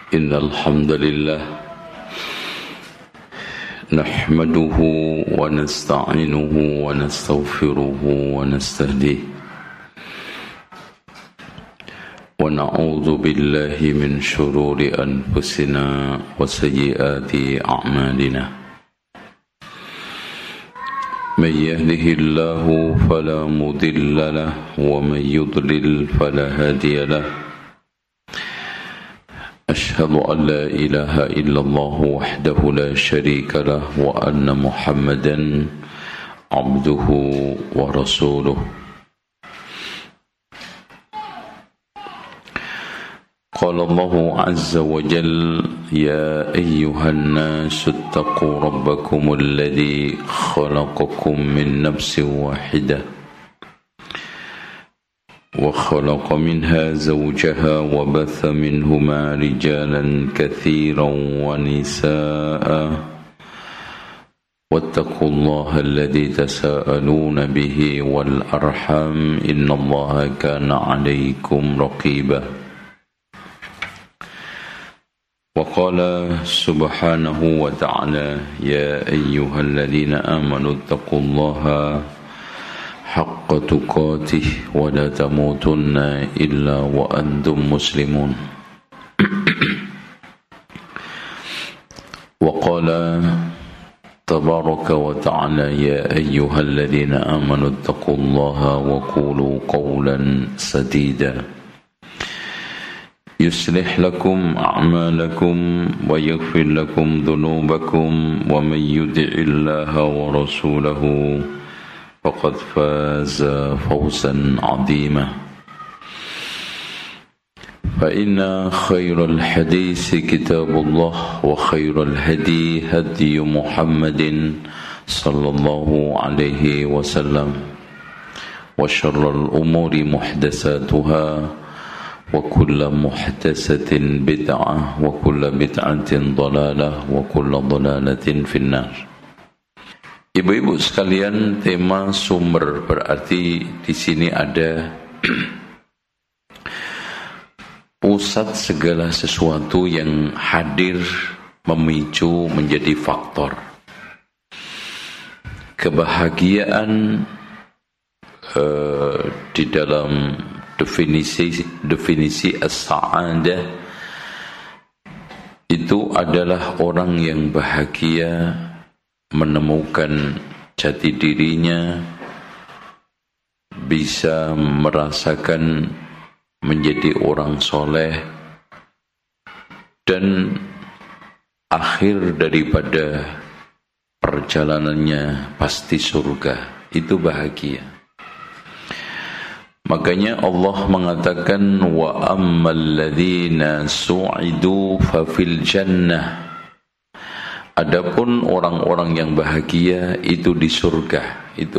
إن الحمد لله نحمده ونستعينه ونستغفره ونستهديه ونعوذ بالله من شرور أنفسنا وسيئات أعمالنا من يهده الله فلا مضل له ومن يضلل فلا هادي له أشهد أن لا إله إلا الله وحده لا شريك له وأن محمدا عبده ورسوله قال الله عز وجل يا أيها الناس اتقوا ربكم الذي خلقكم من نفس واحدة وخلق منها زوجها وبث منهما رجالا كثيرا ونساء واتقوا الله الذي تساءلون به والأرحام إن الله كان عليكم رقيبا وقال سبحانه وتعالى يا أيها الذين آمنوا اتقوا الله حق تقاته ولا تموتن إلا وأنتم مسلمون وقال تبارك وتعالى يا أيها الذين آمنوا اتقوا الله وقولوا قولا سديدا يصلح لكم أعمالكم ويغفر لكم ذنوبكم ومن يطع الله ورسوله فقد فاز فوزا عظيما فإن خير الحديث كتاب الله وخير الهدي هدي محمد صلى الله عليه وسلم وشر الأمور محدثاتها وكل محدثة بدعة وكل بدعة ضلالة وكل ضلالة في النار. Ibu-ibu sekalian, tema sumber berarti di sini ada pusat segala sesuatu yang hadir memicu menjadi faktor kebahagiaan di dalam definisi as-sa'adah itu adalah orang yang bahagia menemukan jati dirinya, bisa merasakan menjadi orang soleh, dan akhir daripada perjalanannya pasti surga. Itu bahagia. Makanya Allah mengatakan wa ammal ladzina su'idu fa fil jannah. Adapun orang-orang yang bahagia itu di surga itu.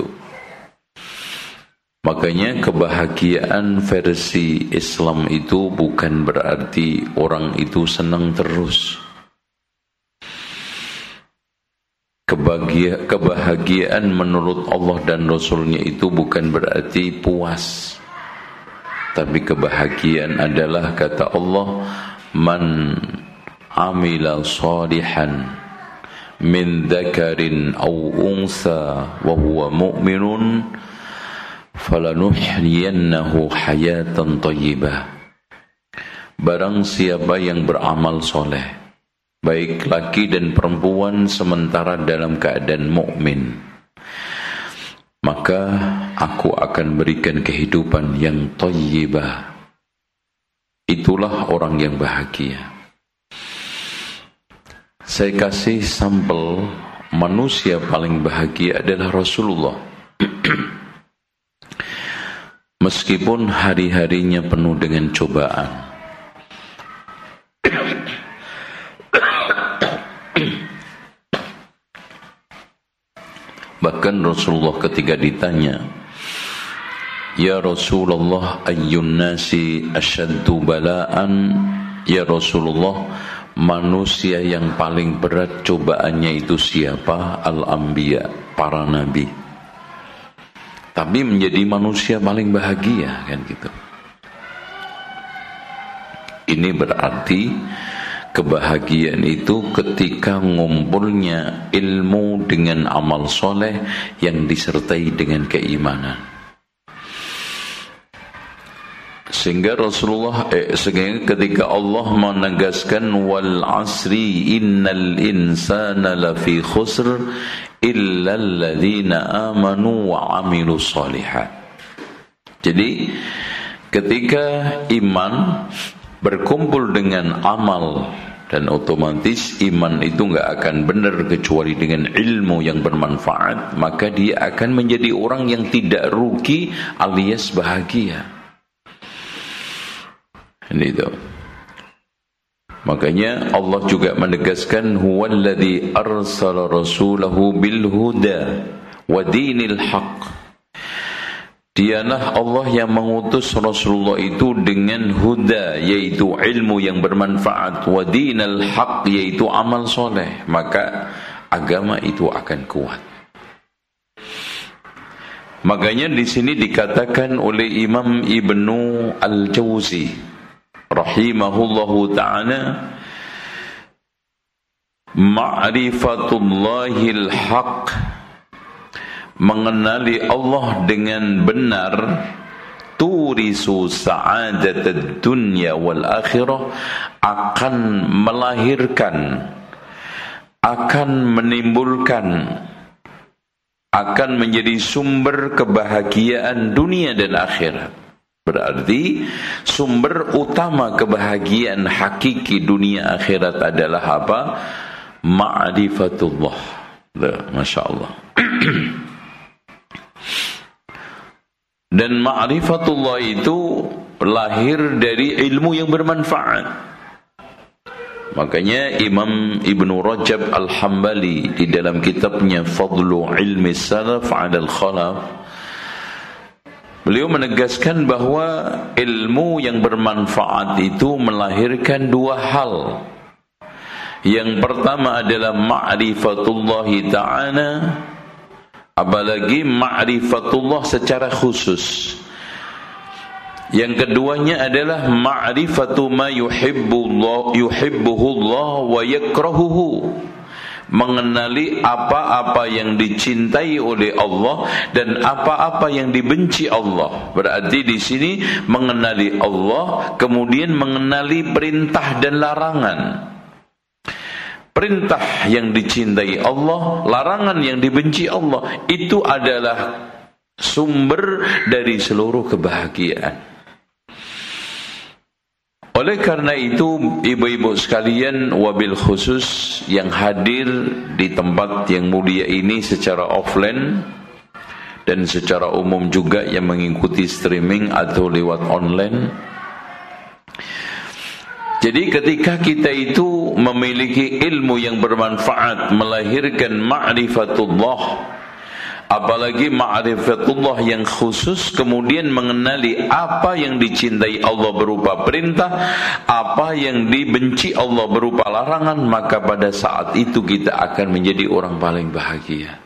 Makanya kebahagiaan versi Islam itu bukan berarti orang itu senang terus. Kebahagiaan menurut Allah dan Rasulnya itu bukan berarti puas. Tapi kebahagiaan adalah kata Allah, man amila salihan min dzakarin aw unsa wa huwa mu'minun falanuhyiyannahu hayatan thayyibah. Barang siapa yang beramal soleh, baik laki dan perempuan sementara dalam keadaan mukmin, maka aku akan berikan kehidupan yang thayyibah. Itulah orang yang bahagia. Saya kasih sampel manusia paling bahagia adalah Rasulullah. Meskipun hari-harinya penuh dengan cobaan, bahkan Rasulullah ketika ditanya, ya Rasulullah ayyun nasi asyaddu bala'an, ya Rasulullah manusia yang paling berat cobaannya itu siapa? Al-Anbiya, para nabi. Tapi menjadi manusia paling bahagia kan gitu. Ini berarti kebahagiaan itu ketika ngumpulnya ilmu dengan amal soleh yang disertai dengan keimanan. Sehingga sehingga ketika Allah menegaskan wal asri innal insana lafi khusr illa alladhina amanu wa amilus shalihat. Jadi ketika iman berkumpul dengan amal, dan otomatis iman itu enggak akan benar kecuali dengan ilmu yang bermanfaat, maka dia akan menjadi orang yang tidak rugi alias bahagia. Ini itu. Makanya Allah juga menegaskan huwallazi arsala rasulahu bil huda wa dinil haqq. Dialah Allah yang mengutus Rasulullah itu dengan huda, yaitu ilmu yang bermanfaat, wa dinal haq, yaitu amal soleh, maka agama itu akan kuat. Makanya di sini dikatakan oleh Imam Ibnu Al-Jauzi rahimahullahu ta'ala, ma'rifatullahil haq, mengenali Allah dengan benar, turisu sa'adatad dunya wal akhirah, akan melahirkan, akan menimbulkan, akan menjadi sumber kebahagiaan dunia dan akhirat. Berarti sumber utama kebahagiaan hakiki dunia akhirat adalah apa? Ma'rifatullah. Masya Allah. Dan ma'rifatullah itu lahir dari ilmu yang bermanfaat. Makanya Imam Ibnu Rajab Al-Hambali di dalam kitabnya Fadlu Ilmi Salaf 'ala Al-Khalaf, beliau menegaskan bahwa ilmu yang bermanfaat itu melahirkan dua hal. Yang pertama adalah ma'rifatullahi ta'ala, apalagi ma'rifatullah secara khusus. Yang keduanya adalah ma'rifatu ma yuhibbuhullah wa yakrahuhu, mengenali apa-apa yang dicintai oleh Allah dan apa-apa yang dibenci Allah. Berarti di sini mengenali Allah, kemudian mengenali perintah dan larangan. Perintah yang dicintai Allah, larangan yang dibenci Allah, itu adalah sumber dari seluruh kebahagiaan. Oleh karena itu, ibu-ibu sekalian, wabil khusus yang hadir di tempat yang mulia ini secara offline dan secara umum juga yang mengikuti streaming atau lewat online. Jadi ketika kita itu memiliki ilmu yang bermanfaat, melahirkan ma'rifatullah, apalagi ma'rifatullah yang khusus, kemudian mengenali apa yang dicintai Allah berupa perintah, apa yang dibenci Allah berupa larangan, maka pada saat itu kita akan menjadi orang paling bahagia.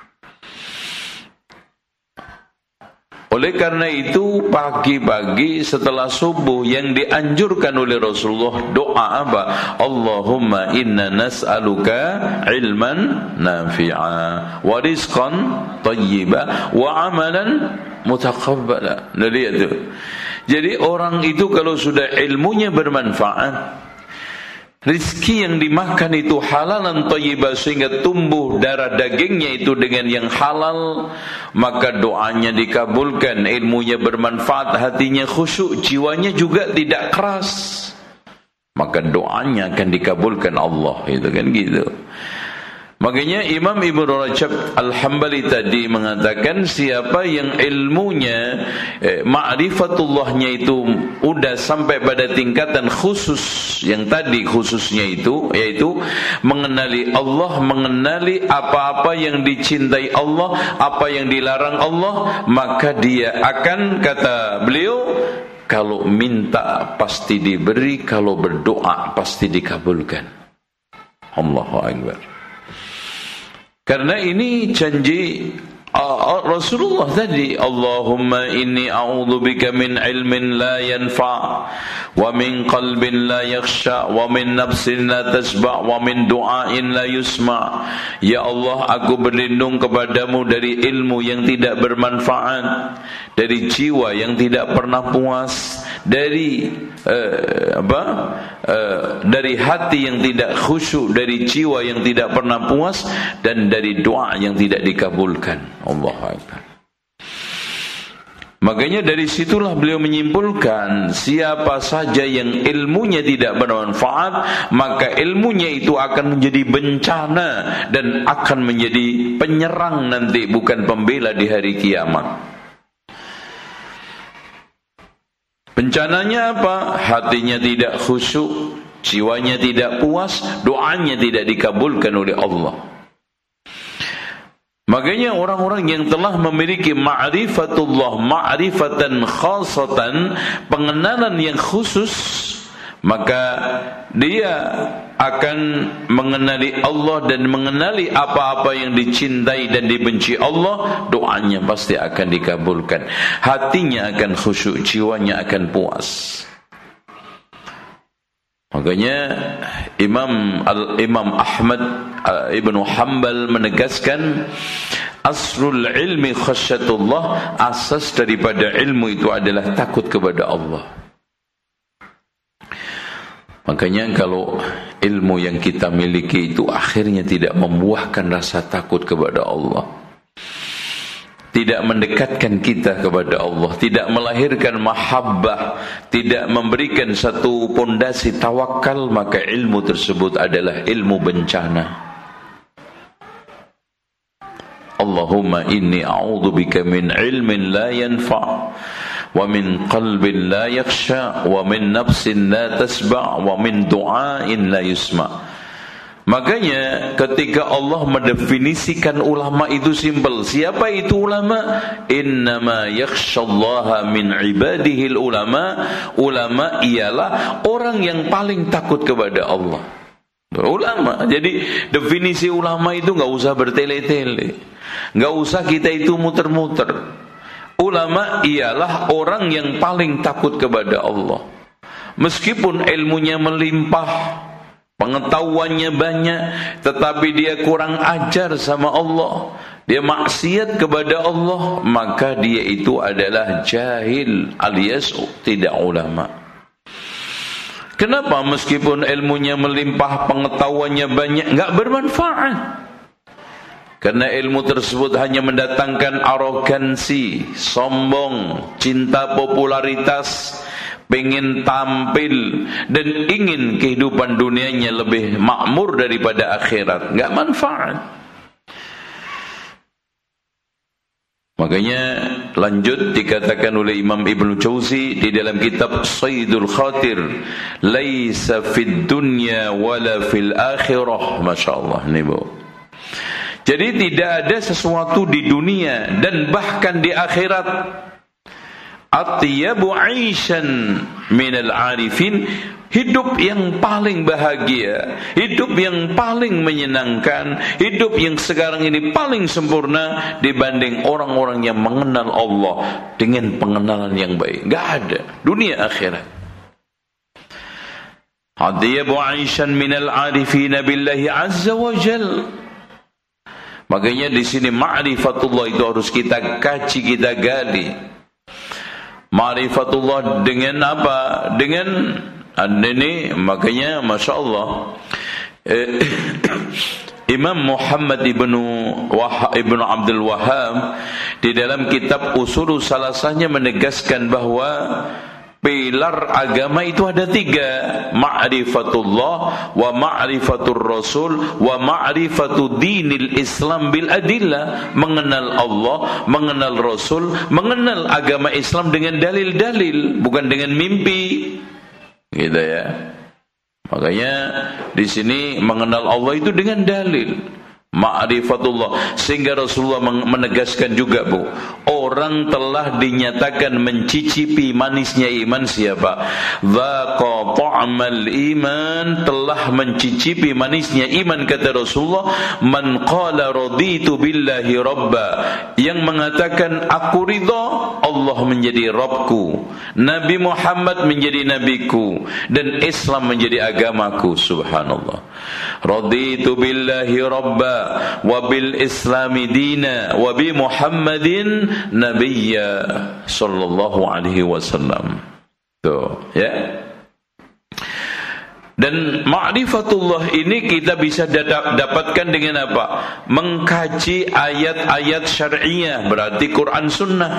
Oleh karena itu, pagi-pagi setelah subuh yang dianjurkan oleh Rasulullah, doa apa? Allahumma inna nas'aluka ilman nafi'a wa rizqan thayyiba wa amalan mutaqabbala. Lihat itu. Jadi orang itu kalau sudah ilmunya bermanfaat, rizki yang dimakan itu halalan thayyibah, sehingga tumbuh darah dagingnya itu dengan yang halal, maka doanya dikabulkan, ilmunya bermanfaat, hatinya khusyuk, jiwanya juga tidak keras, maka doanya akan dikabulkan Allah. Itu kan gitu. Makanya Imam Ibnu Rajab Al-Hambali tadi mengatakan, siapa yang ilmunya ma'rifatullahnya itu udah sampai pada tingkatan khusus, yang tadi khususnya itu yaitu mengenali Allah, mengenali apa-apa yang dicintai Allah, apa yang dilarang Allah, maka dia akan, kata beliau, kalau minta pasti diberi, kalau berdoa pasti dikabulkan. Allahu Akbar. Karena ini janji Rasulullah tadi, Allahumma inni a'udzubika min ilmin la yanfa' wa min qalbin la yakhsha wa min nafsin la tasba' wa min du'ain la yusma'. Ya Allah, aku berlindung kepadamu dari ilmu yang tidak bermanfaat, dari jiwa yang tidak pernah puas, dari dari hati yang tidak khusyuk, dari jiwa yang tidak pernah puas, dan dari doa yang tidak dikabulkan. Allahu Akbar. Makanya dari situlah beliau menyimpulkan, siapa saja yang ilmunya tidak bermanfaat, maka ilmunya itu akan menjadi bencana dan akan menjadi penyerang nanti, bukan pembela di hari kiamat. Bencananya apa? Hatinya tidak khusyuk, jiwanya tidak puas, doanya tidak dikabulkan oleh Allah. Makanya orang-orang yang telah memiliki ma'rifatullah, ma'rifatan khasatan, pengenalan yang khusus, maka dia akan mengenali Allah dan mengenali apa-apa yang dicintai dan dibenci Allah, doanya pasti akan dikabulkan. Hatinya akan khusyuk, jiwanya akan puas. Makanya Imam Ahmad Ibnu Hanbal menegaskan, aslul ilmi khasyatullah, asas daripada ilmu itu adalah takut kepada Allah. Makanya kalau ilmu yang kita miliki itu akhirnya tidak membuahkan rasa takut kepada Allah, tidak mendekatkan kita kepada Allah, tidak melahirkan mahabbah, tidak memberikan satu pondasi tawakal, maka ilmu tersebut adalah ilmu bencana. Allahumma inni a'udzubika min ilmin la yanfa' wa min qalbin la yakhsha wa min nafsin la tasba' wa min du'ain la yusma'. Makanya ketika Allah mendefinisikan ulama itu simpel. Siapa itu ulama? Innama yakhshallaha min ibadihil ulama. Ulama ialah orang yang paling takut kepada Allah. Ulama. Jadi definisi ulama itu enggak usah bertele-tele, enggak usah kita itu muter-muter. Ulama ialah orang yang paling takut kepada Allah. Meskipun ilmunya melimpah, pengetahuannya banyak, tetapi dia kurang ajar sama Allah, dia maksiat kepada Allah, maka dia itu adalah jahil alias tidak ulama. Kenapa meskipun ilmunya melimpah, pengetahuannya banyak, enggak bermanfaat? Karena ilmu tersebut hanya mendatangkan arogansi, sombong, cinta popularitas, pengen tampil, dan ingin kehidupan dunianya lebih makmur daripada akhirat. Enggak manfaat. Makanya lanjut dikatakan oleh Imam Ibnu Jauzi di dalam kitab Saydul Khatir, laisa fid dunya wala fil akhirah. masyaallah nih Bu. Jadi tidak ada sesuatu di dunia dan bahkan di akhirat atyabu 'aishan minal 'arifin, hidup yang paling bahagia, hidup yang paling menyenangkan, hidup yang sekarang ini paling sempurna dibanding orang-orang yang mengenal Allah dengan pengenalan yang baik. Enggak ada dunia akhirat. Atyabu 'aishan minal 'arifin billahi azza wa jalla. Makanya di sini ma'rifatullah itu harus kita kaji, kita gali. Ma'rifatullah dengan apa? Dengan ini, makanya Masya Allah Imam Muhammad ibnu Abdul Wahhab di dalam kitab Ushulus Salasahnya menegaskan bahwa pilar agama itu ada 3, ma'rifatullah wa ma'rifatur rasul wa ma'rifatu dinil Islam bil adillah. Mengenal Allah, mengenal Rasul, mengenal agama Islam dengan dalil-dalil, bukan dengan mimpi, gitu ya. Makanya di sini mengenal Allah itu dengan dalil. Ma'rifatullah. Sehingga Rasulullah menegaskan juga, Bu, orang telah dinyatakan mencicipi manisnya iman siapa? Dzaqa ta'mal iman, telah mencicipi manisnya iman, kata Rasulullah, man qala raditu billahi rabba, yang mengatakan aku ridha Allah menjadi Rabbku, Nabi Muhammad menjadi nabiku, dan Islam menjadi agamaku. Subhanallah. Raditu billahi rabba wa bil islami dina wa bi Muhammadin nabiyya sallallahu alaihi wasallam. Tuh, ya. Dan ma'rifatullah ini kita bisa dapatkan dengan apa? Mengkaji ayat-ayat syar'iyah, berarti Quran Sunnah.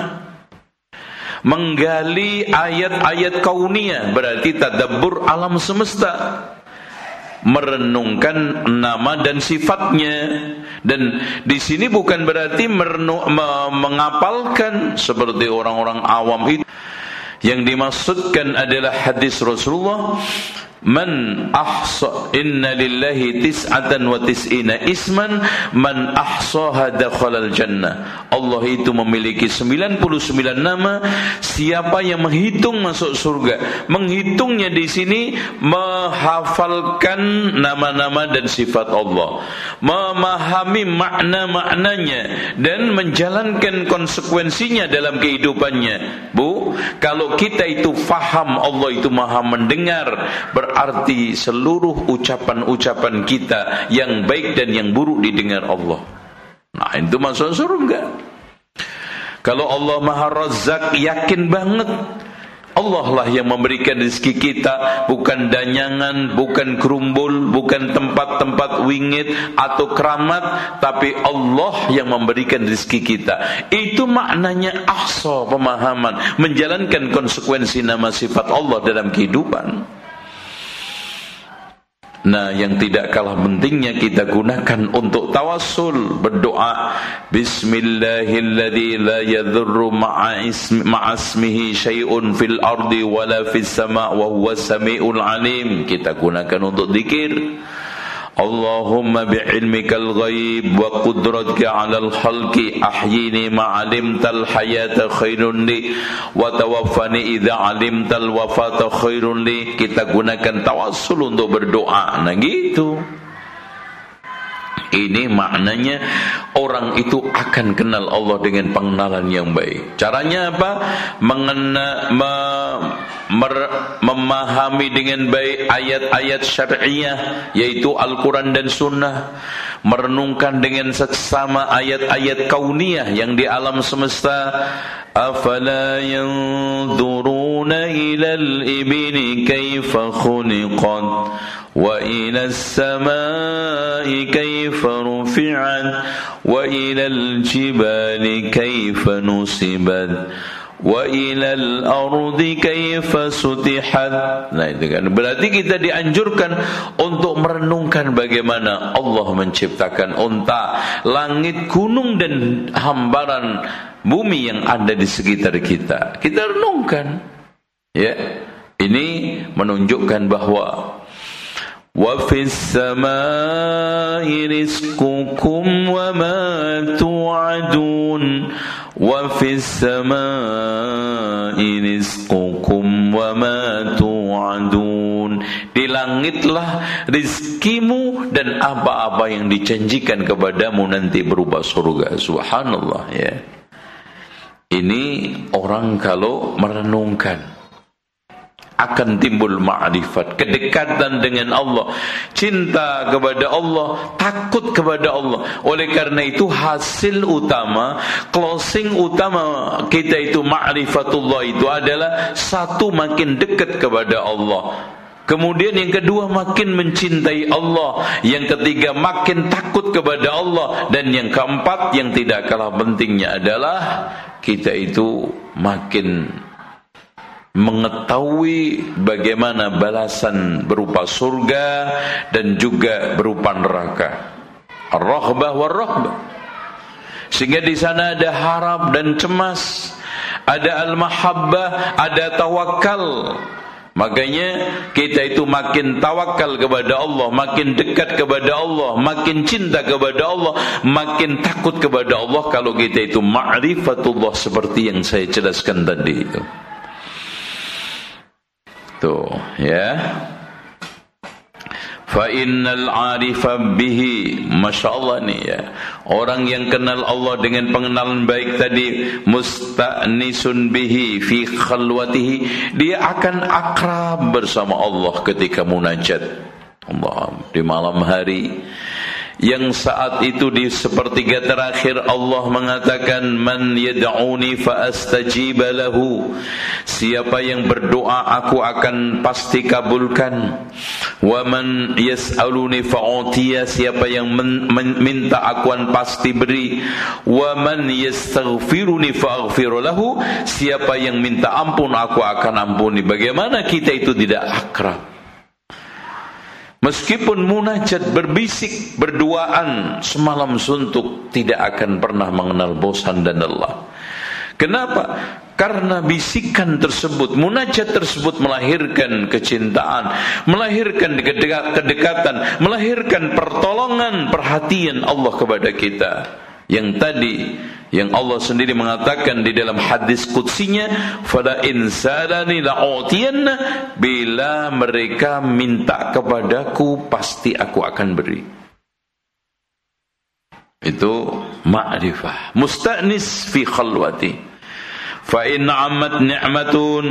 Menggali ayat-ayat kauniyah, berarti tadabbur alam semesta. Merenungkan nama dan sifatnya. Dan di sini bukan berarti mengapalkan seperti orang-orang awam itu. Yang dimaksudkan adalah hadis Rasulullah, man ahsa inna lillahi tis'atan wa tis'ina isman man ahsaha dakhalal jannah. Allah itu memiliki 99 nama, siapa yang menghitung masuk surga. Menghitungnya di sini menghafalkan nama-nama dan sifat Allah, memahami makna-maknanya dan menjalankan konsekuensinya dalam kehidupannya. Bu, kalau kita itu faham Allah itu maha mendengar, berarti seluruh ucapan-ucapan kita yang baik dan yang buruk didengar Allah. Nah, itu masuk surga. Kalau Allah Maha Razzaq, yakin banget Allah lah yang memberikan rezeki kita, bukan danyangan, bukan gerumbul, bukan tempat-tempat wingit atau keramat, tapi Allah yang memberikan rezeki kita. Itu maknanya ahsa, pemahaman, menjalankan konsekuensi nama sifat Allah dalam kehidupan. Nah, yang tidak kalah pentingnya kita gunakan untuk tawassul, berdoa. Bismillahilladzi la yadhurru ma'asmihi syai'un fil ardi wala fis sama' wa huwas samiul alim. Kita gunakan untuk zikir. Allahumma bi'ilmikal ghaib wa qudratika 'alal khalqi ahyini ma'alimtal hayata khairun li wa tawaffani idza 'alimtal wafata khairun li. Kita gunakan tawassul untuk berdoa. Nah, gitu. Ini maknanya orang itu akan kenal Allah dengan pengenalan yang baik. Caranya apa? Memahami dengan baik ayat-ayat syar'iyah, yaitu Al-Quran dan Sunnah. Merenungkan dengan seksama ayat-ayat kauniyah yang di alam semesta. Afala yanzuruna ilal ibni kaifa khuliqat wa ilas samai kaifa rufi'at wa ilal jibali kaifa nusibat wa ilal ardi kaifa sutihat. Nah, itu kan berarti kita dianjurkan untuk merenungkan bagaimana Allah menciptakan unta, langit, gunung dan hamparan bumi yang ada di sekitar kita. Kita renungkan. Ya, ini menunjukkan bahwa wa fis samai rizqukum wa ma tu'adun wa fis samai rizqukum wa ma tu'adun. Di langitlah rizkimu dan apa-apa yang dijanjikan kepadamu nanti berupa surga. Subhanallah, ya. Ini orang kalau merenungkan akan timbul ma'rifat, kedekatan dengan Allah, cinta kepada Allah, takut kepada Allah. Oleh karena itu hasil utama, closing utama kita itu ma'rifatullah itu adalah satu, makin dekat kepada Allah. Kemudian yang kedua, makin mencintai Allah. Yang ketiga, makin takut kepada Allah. Dan yang keempat, yang tidak kalah pentingnya adalah kita itu makin mengetahui bagaimana balasan berupa surga dan juga berupa neraka. Ar-raghbah war-rahbah. Sehingga di sana ada harap dan cemas, ada al-mahabbah, ada tawakal. Makanya kita itu makin tawakal kepada Allah, makin dekat kepada Allah, makin cinta kepada Allah, makin takut kepada Allah kalau kita itu ma'rifatullah seperti yang saya jelaskan tadi itu. Tuh, ya. Fa innal 'arifa bihi, masyaallah nih ya. Orang yang kenal Allah dengan pengenalan baik tadi, musta'nisun bihi fi khalwatihi, dia akan akrab bersama Allah ketika munajat Allah di malam hari. Yang saat itu di sepertiga terakhir Allah mengatakan, man yad'uni fa astajiba lahu, siapa yang berdoa aku akan pasti kabulkan. Wa man yas'aluni fa'utiya, siapa yang minta aku akan pasti beri. Wa man yastaghfiruni fa'aghfir lahu, siapa yang minta ampun aku akan ampuni. Bagaimana kita itu tidak akrab? Meskipun munajat berbisik, berduaan semalam suntuk, tidak akan pernah mengenal bosan dan lelah. Kenapa? Karena bisikan tersebut, munajat tersebut melahirkan kecintaan, melahirkan kedekatan, melahirkan pertolongan, perhatian Allah kepada kita. Yang tadi yang Allah sendiri mengatakan di dalam hadis qudsinya, fala insalani la'utiyanna, bila mereka minta kepadaku pasti aku akan beri. Itu ma'rifah, musta'nis fi khalwati. Fa in 'ammat ni'matun,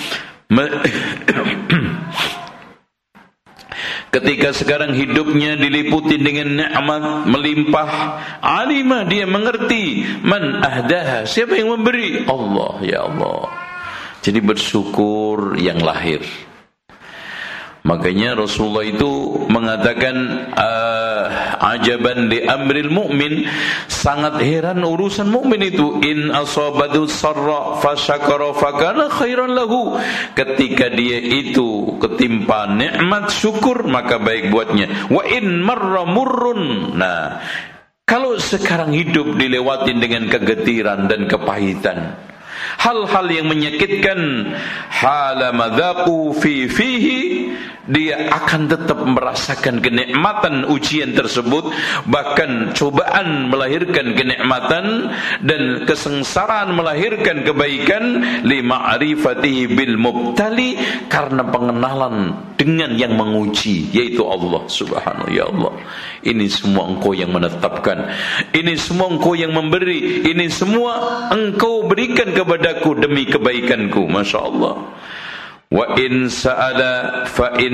ketika sekarang hidupnya diliputi dengan nikmat melimpah, alima, dia mengerti, man ahdaha, siapa yang memberi? Allah, ya Allah. Jadi bersyukur yang lahir. Makanya Rasulullah itu mengatakan, ajaban li amril mu'min, sangat heran urusan mukmin itu. In asabatu sarra fasyakara fakana khairan lahu, ketika dia itu ketimpa nikmat syukur maka baik buatnya. Wa in marra murrun, nah kalau sekarang hidup dilewatin dengan kegetiran dan kepahitan, hal-hal yang menyakitkan, hala madzaqu fi fihi, dia akan tetap merasakan kenikmatan ujian tersebut. Bahkan cobaan melahirkan kenikmatan dan kesengsaraan melahirkan kebaikan, li ma'rifatihi bil mubtali, karena pengenalan dengan yang menguji, yaitu Allah Subhanahu. Ya Allah, ini semua Engkau yang menetapkan, ini semua Engkau yang memberi, ini semua Engkau berikan kepadaku demi kebaikanku. Masya Allah. Wa in sa'ala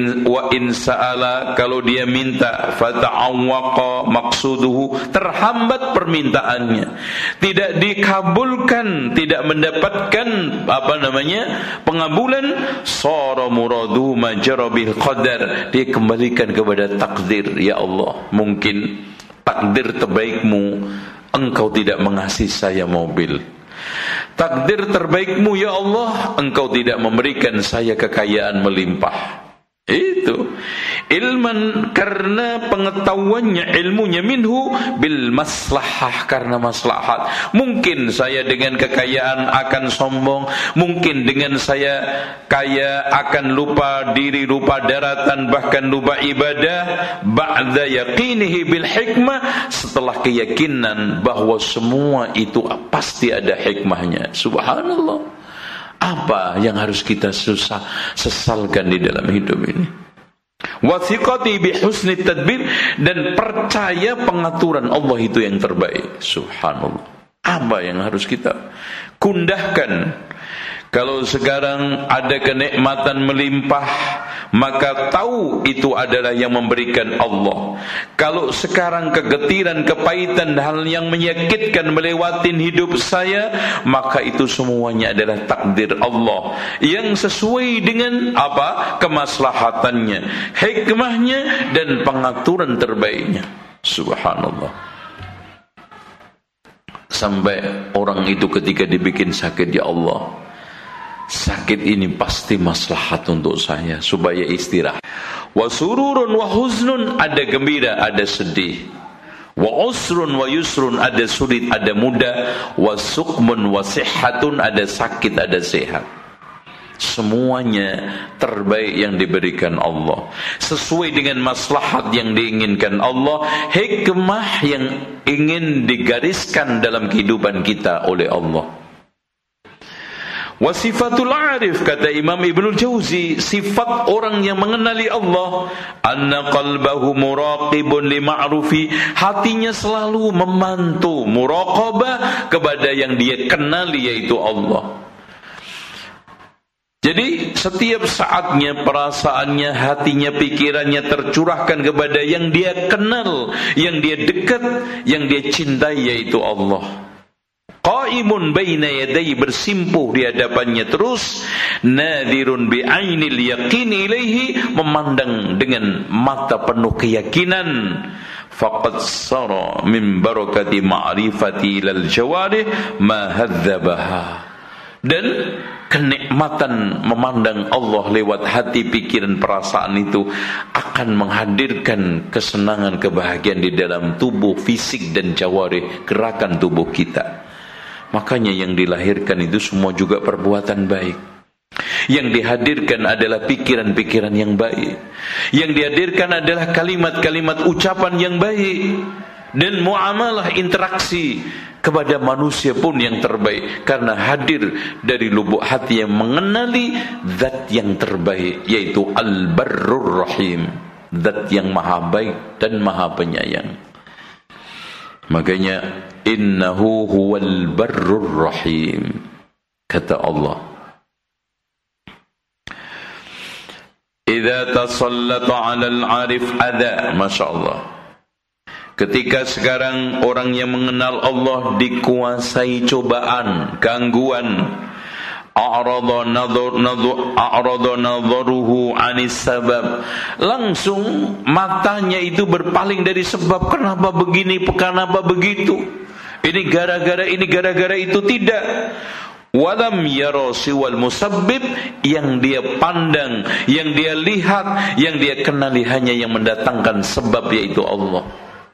kalau dia minta, fata'awwaqa maqsuduhu, terhambat permintaannya, tidak dikabulkan, tidak mendapatkan pengabulan, sara muradu majra bil qadar, dia kembalikan kepada takdir. Ya Allah, mungkin takdir terbaikmu Engkau tidak mengasih saya mobil. Takdir terbaikmu ya Allah, Engkau tidak memberikan saya kekayaan melimpah. Itu ilman, karena pengetahuannya, ilmunya, minhu bil maslahah, karena maslahat. Mungkin saya dengan kekayaan akan sombong, mungkin dengan saya kaya akan lupa diri, lupa daratan, bahkan lupa ibadah. Ba'da yaqinihi bil hikmah, setelah keyakinan bahwa semua itu pasti ada hikmahnya. Subhanallah. Apa yang harus kita sesalkan di dalam hidup ini? Wathiqati bi husni tadbir, dan percaya pengaturan Allah itu yang terbaik. Subhanallah. Apa yang harus kita kundahkan? Kalau sekarang ada kenikmatan melimpah, maka tahu itu adalah yang memberikan Allah. Kalau sekarang kegetiran, kepahitan, hal yang menyakitkan melewatin hidup saya, maka itu semuanya adalah takdir Allah yang sesuai dengan kemaslahatannya, hikmahnya, dan pengaturan terbaiknya. Subhanallah. Sampai orang itu ketika dibikin sakit, ya Allah, sakit ini pasti maslahat untuk saya supaya istirahat. Wa sururun wa huznun, ada gembira, ada sedih. Wa usrun wa yusrun, ada sulit, ada mudah. Wa suqmun wa sihhatun, ada sakit, ada sehat. semuanya terbaik yang diberikan Allah, sesuai dengan maslahat yang diinginkan Allah, hikmah yang ingin digariskan dalam kehidupan kita oleh Allah. Wasifatul arif, kata Imam Ibnul Jauzi, sifat orang yang mengenali Allah, anna qalbahu muraqibun li ma'rufi, hatinya selalu memantau, muraqabah kepada yang dia kenali, yaitu Allah. Jadi setiap saatnya perasaannya, hatinya, pikirannya tercurahkan kepada yang dia kenal, yang dia dekat, yang dia cintai, yaitu Allah. Qaimun baina yadayhi, bersimpuh di hadapannya terus, nadirun bi ainil yaqin ilaihi, memandang dengan mata penuh keyakinan. Faqad sara min barakati ma'rifati lal jawarih ma hadzabaha, dan kenikmatan memandang Allah lewat hati, pikiran, perasaan itu akan menghadirkan kesenangan, kebahagiaan di dalam tubuh, fisik dan jawarih, gerakan tubuh kita. Makanya yang dilahirkan itu semua juga perbuatan baik. Yang dihadirkan adalah pikiran-pikiran yang baik. Yang dihadirkan adalah kalimat-kalimat ucapan yang baik. Dan muamalah, interaksi kepada manusia pun yang terbaik, karena hadir dari lubuk hati yang mengenali zat yang terbaik, yaitu Al-Barrur Rahim, zat yang maha baik dan maha penyayang. Makanya innahu huwal barrur rahim, kata Allah. Idza tasallata 'alal 'arif adha, masyaallah. Ketika sekarang orang yang mengenal Allah dikuasai cobaan, gangguan, a'rada nadharuhu 'anis sabab, langsung matanya itu berpaling dari sebab, kenapa begini, kenapa begitu, ini gara-gara ini, gara-gara itu, tidak. Walam yara siwal musabbib, yang dia pandang, yang dia lihat, yang dia kenali hanya yang mendatangkan sebab, yaitu Allah.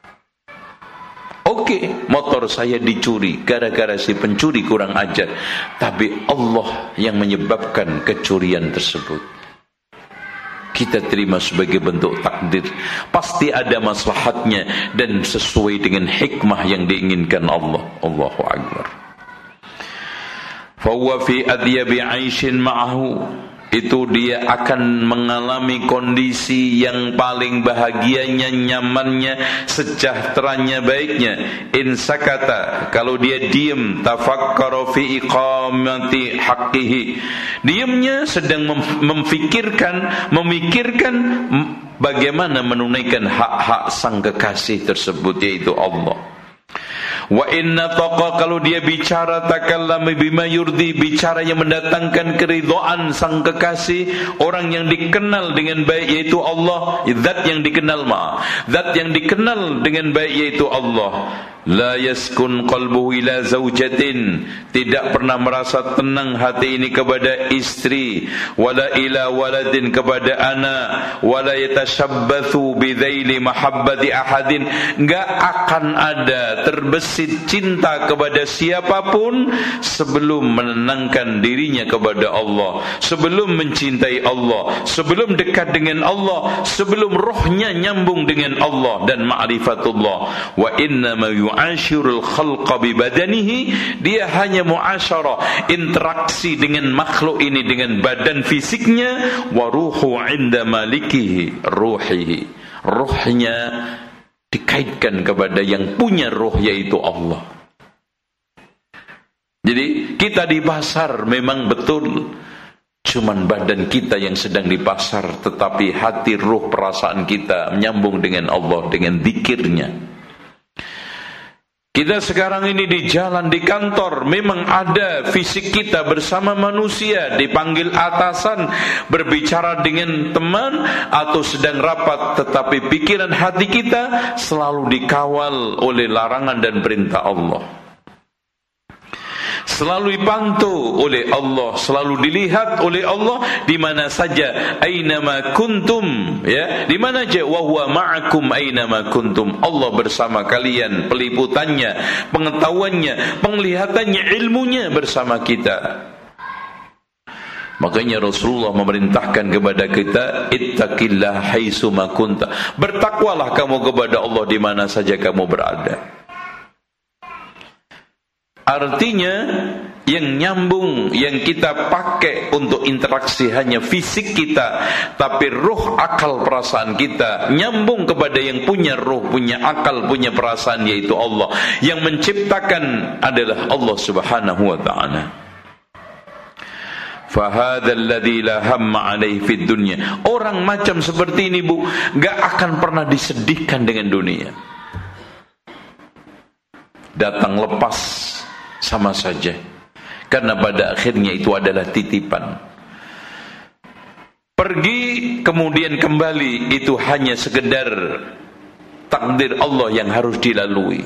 Oke, motor saya dicuri gara-gara si pencuri kurang ajar, tapi Allah yang menyebabkan kecurian tersebut. Kita terima sebagai bentuk takdir, pasti ada maslahatnya dan sesuai dengan hikmah yang diinginkan Allah. Allahu Akbar. Fahuwa fi adyabi 'aishin ma'ahu, itu dia akan mengalami kondisi yang paling bahagianya, nyamannya, sejahteranya, baiknya. In sakata, kalau dia diam, tafakkara fi iqamati haqqihi, diamnya sedang memikirkan bagaimana menunaikan hak-hak sang kekasih tersebut, yaitu Allah. Wa inna taqa, kalau dia bicara, takallama bima yurdi, bicara yang mendatangkan keridhaan sang kekasih, orang yang dikenal dengan baik, yaitu Allah, zat yang dikenal zat yang dikenal dengan baik, yaitu Allah. La yaskun qalbuhu ila zaujatin, tidak pernah merasa tenang hati ini kepada istri, wala ila waladin, kepada anak, wala yatashabbathu bidzaili mahabbati ahadin, enggak akan ada terbesit cinta kepada siapapun sebelum menenangkan dirinya kepada Allah, sebelum mencintai Allah, sebelum dekat dengan Allah, sebelum rohnya nyambung dengan Allah dan ma'rifatullah. Wa inna ma yu'ashirul khalqa bi badanihi, dia hanya muasyarah, interaksi dengan makhluk ini dengan badan fisiknya, wa ruhu 'inda malikihi ruhihi, rohnya dikaitkan kepada yang punya roh, yaitu Allah. Jadi kita di pasar memang betul, cuman badan kita yang sedang di pasar, tetapi hati, ruh, perasaan kita menyambung dengan Allah, dengan zikirnya. Kita sekarang ini di jalan, di kantor, memang ada fisik kita bersama manusia, dipanggil atasan, berbicara dengan teman, atau sedang rapat, tetapi pikiran hati kita selalu dikawal oleh larangan dan perintah Allah, selalu dipantau oleh Allah, selalu dilihat oleh Allah di mana saja, ainama kuntum, ya, di mana aja, wa huwa ma'akum ainama kuntum, Allah bersama kalian, peliputannya, pengetahuannya, penglihatannya, ilmunya bersama kita. Makanya Rasulullah memerintahkan kepada kita, ittaqillah haitsuma kunta. Bertakwalah kamu kepada Allah di mana saja kamu berada. Artinya yang nyambung, yang kita pakai untuk interaksi hanya fisik kita, tapi ruh, akal, perasaan kita nyambung kepada yang punya ruh, punya akal, punya perasaan, yaitu Allah. Yang menciptakan adalah Allah Subhanahu wa ta'ala. Fahadzal ladzi la hamma alaihi fid dunya. Orang macam seperti ini, Bu, enggak akan pernah disedihkan dengan dunia. Datang lepas sama saja, karena pada akhirnya itu adalah titipan. Pergi kemudian kembali, itu hanya sekedar takdir Allah yang harus dilalui.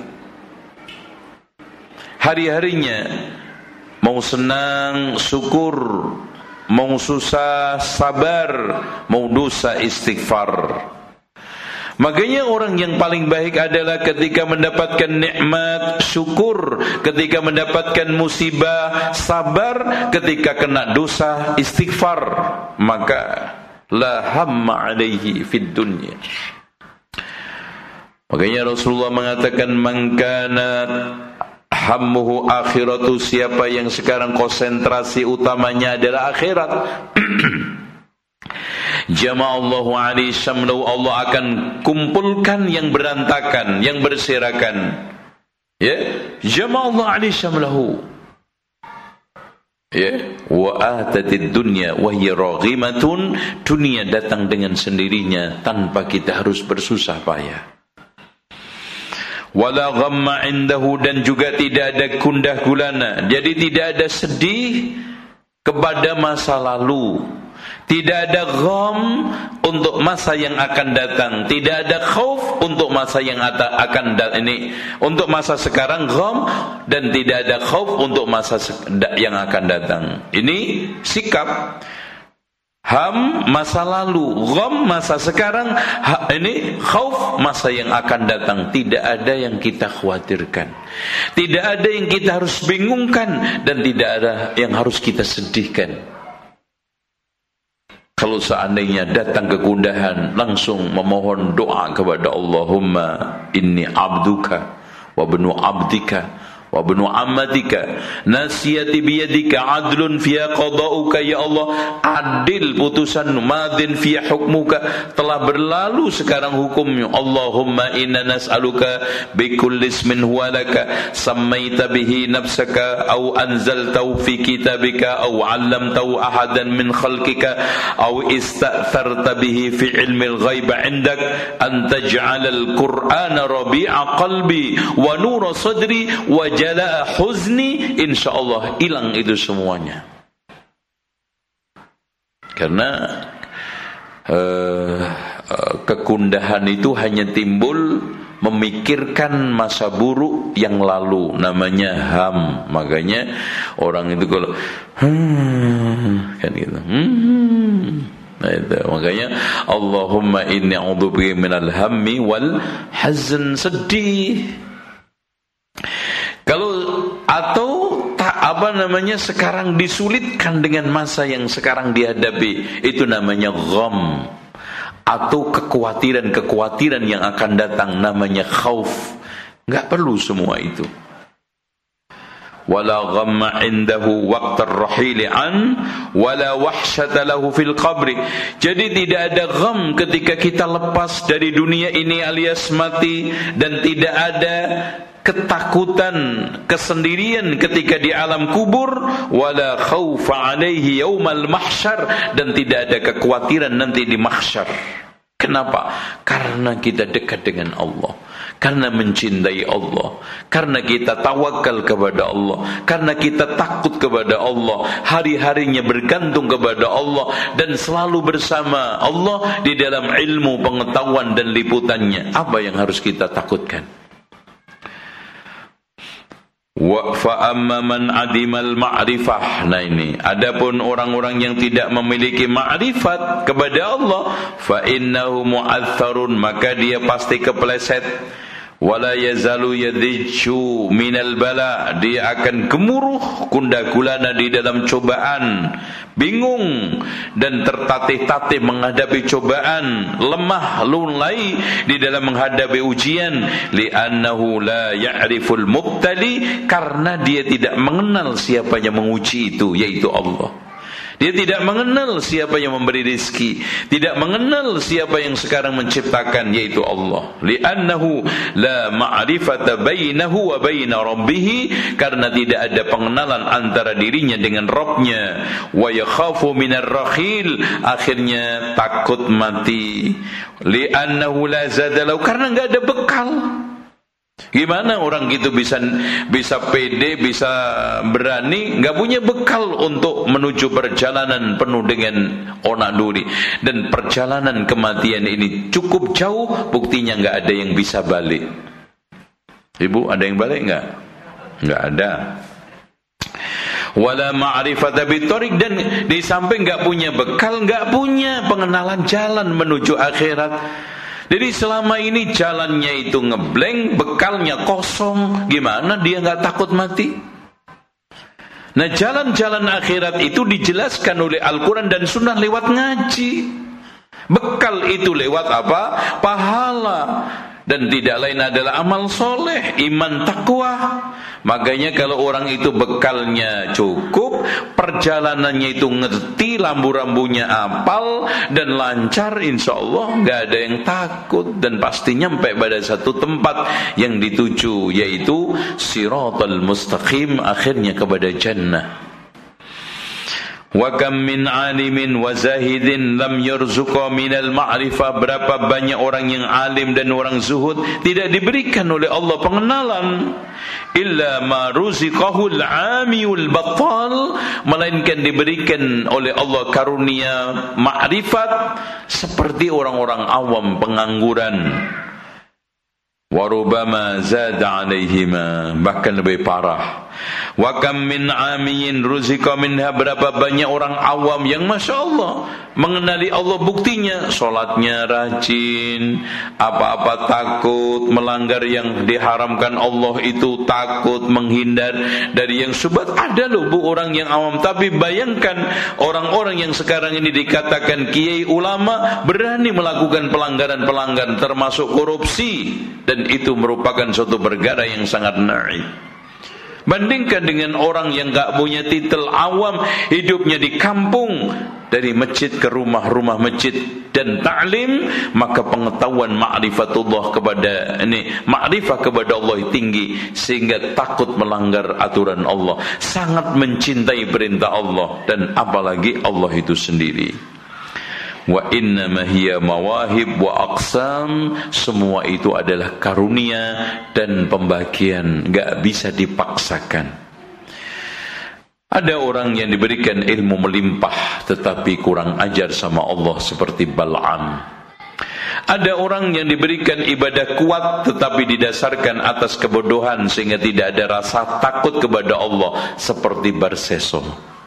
Hari-harinya mau senang syukur, mau susah sabar, mau dosa istighfar. Makanya orang yang paling baik adalah ketika mendapatkan nikmat syukur, ketika mendapatkan musibah sabar, ketika kena dosa istighfar. Maka la hamma alaihi fid dunya. Makanya Rasulullah mengatakan, man kana hammuhu akhiratu, siapa yang sekarang konsentrasi utamanya adalah akhirat, jama'allahu alaihi syamlahu, Allah akan kumpulkan yang berantakan, yang berserakan. Ya, jama'allahu alaihi syamlahu. Ya, wa atatid dunya wa hiya raghimatun, dunia datang dengan sendirinya tanpa kita harus bersusah payah. Wala ghamma indahu, dan juga tidak ada gundah gulana. Jadi tidak ada sedih kepada masa lalu, tidak ada gham untuk masa yang akan datang, tidak ada khauf untuk masa yang akan datang. Ini untuk masa sekarang gham, dan tidak ada khauf untuk masa yang akan datang. Ini sikap. Ham masa lalu, gham masa sekarang, ini khauf masa yang akan datang. Tidak ada yang kita khawatirkan, tidak ada yang kita harus bingungkan, dan tidak ada yang harus kita sedihkan. Kalau seandainya datang kegundahan, langsung memohon doa kepada Allahumma inni abduka wa ibnu abdika wa ibnu ammatika nasiyati biyadika adlun fiya qada'uka. Ya Allah, adil putusanmu, madin fiya hukmuka, telah berlalu sekarang hukummu. Allahumma inna nas'aluka bikulli ismin huwa laka sammaita bihi nafsaka aw anzaltahu fi kitabika aw 'allamtahu ahadan min khalqika aw ista'tharta bihi fi ilmil ghaib 'indak an taj'alal qur'ana rabi'a qalbi wa nura sadri wa jala huzni. insyaallah hilang itu semuanya. Karena kegundahan itu hanya timbul memikirkan masa buruk yang lalu, namanya ham. Makanya orang itu kalau kan gitu, nah itu makanya Allahumma inni a'udzubika minal hammi wal hazn, sedih. Kalau sekarang disulitkan dengan masa yang sekarang dihadapi, itu namanya gham, atau kekhawatiran yang akan datang, namanya khauf. Enggak perlu semua itu. Wala ghamma indahu waqtar rahili an wala wahsyata lahu fil qabri. Jadi tidak ada gham ketika kita lepas dari dunia ini alias mati, dan tidak ada ketakutan, kesendirian ketika di alam kubur. Wala khaufa alaihi yaumal mahsyar, dan tidak ada kekhawatiran nanti di mahsyar. Kenapa? Karena kita dekat dengan Allah, karena mencintai Allah, karena kita tawakal kepada Allah, karena kita takut kepada Allah, hari-harinya bergantung kepada Allah, dan selalu bersama Allah di dalam ilmu, pengetahuan, dan liputannya. Apa yang harus kita takutkan? Wa fa amma man adimal ma'rifah. Nah ini, adapun orang-orang yang tidak memiliki ma'rifat kepada Allah, fa innahu mu'athharun, maka dia pasti kepleset. wala yazalu yadiju minal bala, dia akan gemuruh gundah gulana di dalam cobaan, bingung dan tertatih-tatih menghadapi cobaan, lemah lunglai di dalam menghadapi ujian, li'annahu la ya'riful mubtali, karena dia tidak mengenal siapa yang menguji itu, yaitu Allah. Dia tidak mengenal siapa yang memberi rizki, tidak mengenal siapa yang sekarang menciptakan, yaitu Allah. Li'annahu la ma'rifata bainahu wa baina rabbih, karena tidak ada pengenalan antara dirinya dengan Rabbnya. Wa yakhafu minar rakhil, akhirnya takut mati. Li'annahu la zadalau, karena enggak ada bekal. Gimana orang gitu bisa pede, bisa berani, nggak punya bekal untuk menuju perjalanan penuh dengan onak duri. Dan perjalanan kematian ini cukup jauh, buktinya nggak ada yang bisa balik. Ibu, ada yang balik nggak? Nggak ada. Wala ma'rifata bitariq, dan di samping nggak punya bekal, nggak punya pengenalan jalan menuju akhirat. Jadi selama ini jalannya itu ngeblank, bekalnya kosong, gimana dia nggak takut mati? Nah, jalan-jalan akhirat itu dijelaskan oleh Al-Quran dan Sunnah lewat ngaji. Bekal itu lewat apa? Pahala. Dan tidak lain adalah amal soleh, iman, takwa. Makanya kalau orang itu bekalnya cukup, perjalanannya itu ngerti, lambu-rambunya apal dan lancar, insya Allah gak ada yang takut, dan pasti nyampe pada satu tempat yang dituju, yaitu siratal mustaqim, akhirnya kepada jannah. Wa kam min alimin wa zahidin lam yarzuqa minal ma'rifah, berapa banyak orang yang alim dan orang zuhud tidak diberikan oleh Allah pengenalan, illa ma ruziqahul amiyul battal, melainkan diberikan oleh Allah karunia ma'rifat seperti orang-orang awam pengangguran. Warubama zada alaihima, bahkan lebih parah. Wa kam min amiyin ruzika minha, berapa banyak orang awam yang Masya Allah mengenali Allah, buktinya sholatnya rajin, apa-apa takut, melanggar yang diharamkan Allah itu takut, menghindar dari yang syubhat. Ada loh bu orang yang awam, tapi bayangkan orang-orang yang sekarang ini dikatakan kiai ulama berani melakukan pelanggaran-pelanggaran termasuk korupsi, dan itu merupakan suatu perkara yang sangat naif. Bandingkan dengan orang yang gak punya titel, awam, hidupnya di kampung, dari masjid ke rumah masjid dan ta'lim, maka pengetahuan ma'rifatullah kepada ma'rifah kepada Allah tinggi, sehingga takut melanggar aturan Allah, sangat mencintai perintah Allah, dan apalagi Allah itu sendiri. Wa innama hiya mawahib wa aqsam, semua itu adalah karunia dan pembagian, gak bisa dipaksakan. Ada orang yang diberikan ilmu melimpah tetapi kurang ajar sama Allah seperti Bal'am. Ada orang yang diberikan ibadah kuat tetapi didasarkan atas kebodohan sehingga tidak ada rasa takut kepada Allah seperti Barseso.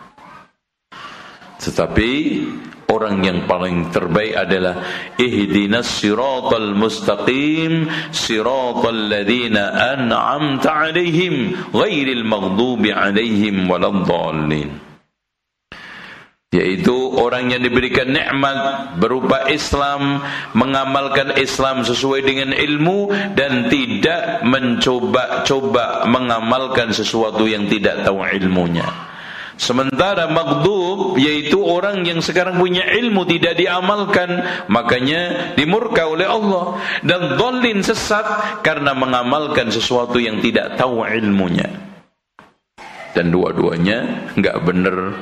Tetapi orang yang paling terbaik adalah ihdinas siratal mustaqim siratal ladzina an'amta 'alaihim ghairil maghdubi 'alaihim waladdallin, yaitu orang yang diberikan nikmat berupa Islam, mengamalkan Islam sesuai dengan ilmu dan tidak mencoba-coba mengamalkan sesuatu yang tidak tahu ilmunya. Sementara maghdub yaitu orang yang sekarang punya ilmu tidak diamalkan, makanya dimurka oleh Allah, dan dhallin sesat karena mengamalkan sesuatu yang tidak tahu ilmunya. Dan dua-duanya enggak benar.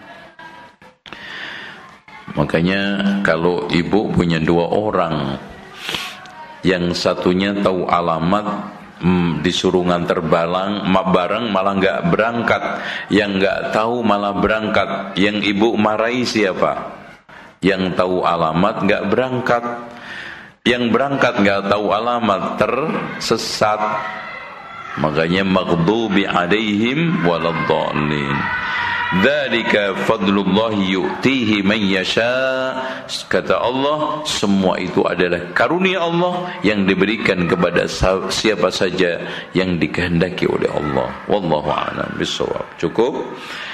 Makanya kalau ibu punya dua orang, yang satunya tahu alamat, disuruh nganter barang malah nggak berangkat, yang nggak tahu malah berangkat, yang ibu marahi siapa? Yang tahu alamat nggak berangkat, yang berangkat nggak tahu alamat, tersesat. Makanya maghdubi alaihim waladdallin. Dzalika fadlullahi yu'tihi man yasha. Kata Allah, semua itu adalah karunia Allah yang diberikan kepada siapa saja yang dikehendaki oleh Allah. Wallahu a'lam bishawab. Cukup.